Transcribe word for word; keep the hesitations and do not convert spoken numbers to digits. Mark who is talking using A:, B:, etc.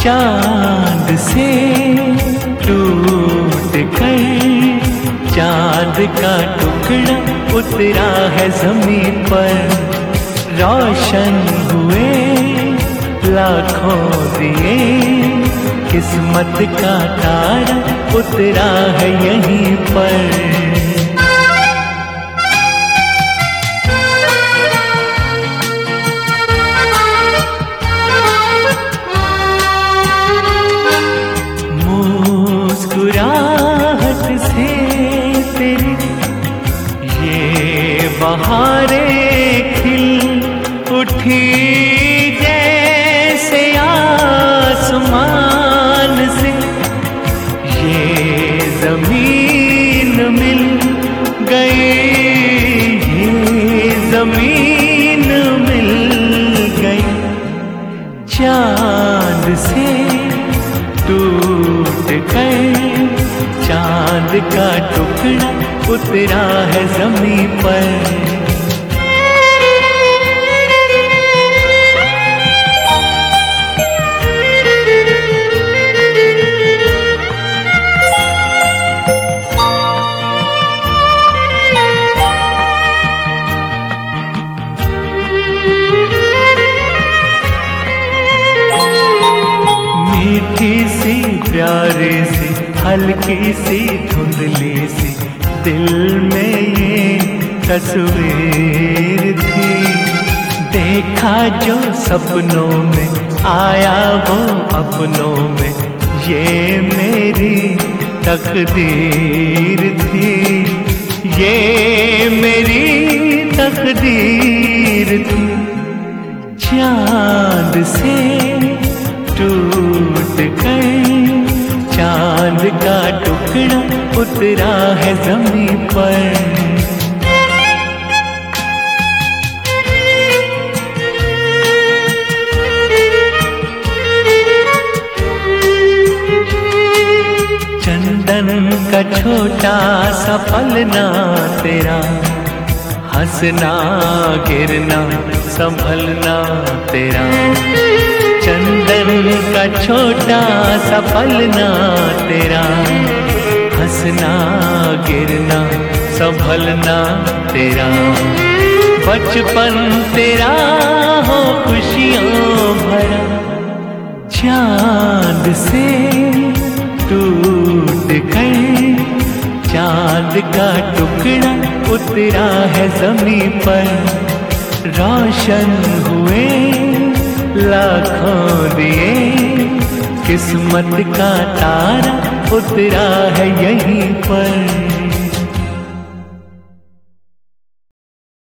A: चांद से टूट कर चांद का टुकड़ा उतरा है ज़मीन पर। रोशन हुए लाखों दिए, किस्मत का तारा उतरा है यहीं पर। मुस्कुराहट से तेरी ये बहारें खिल उठी, जैसे आसमान से ये जमीन मिल गई, ये जमीन मिल गई। चांद से टूट कर चांद का टुकड़ा उतरा है ज़मीन पर। मीठी सी प्यारी सी हल्की सी धुंधली सी दिल में ये तस्वीर थी। देखा जो सपनों में आया वो अपनों में, ये मेरी तकदीर थी, ये मेरी तकदीर थी। चांद से टूट कर चांद का टुकड़ा उतरा है ज़मीन पर। चंदन का छोटा सा पलना तेरा, हंसना गिरना संभलना तेरा। चंदन का छोटा सा पलना तेरा, हंसना गिरना संभलना तेरा। बचपन तेरा हो खुशियों भरा, चांद से टूट कर चांद का टुकड़ा उतरा है ज़मीन पर। रोशन हुए लाखों दिए, किस्मत का तारा उतरा है यहीं पर।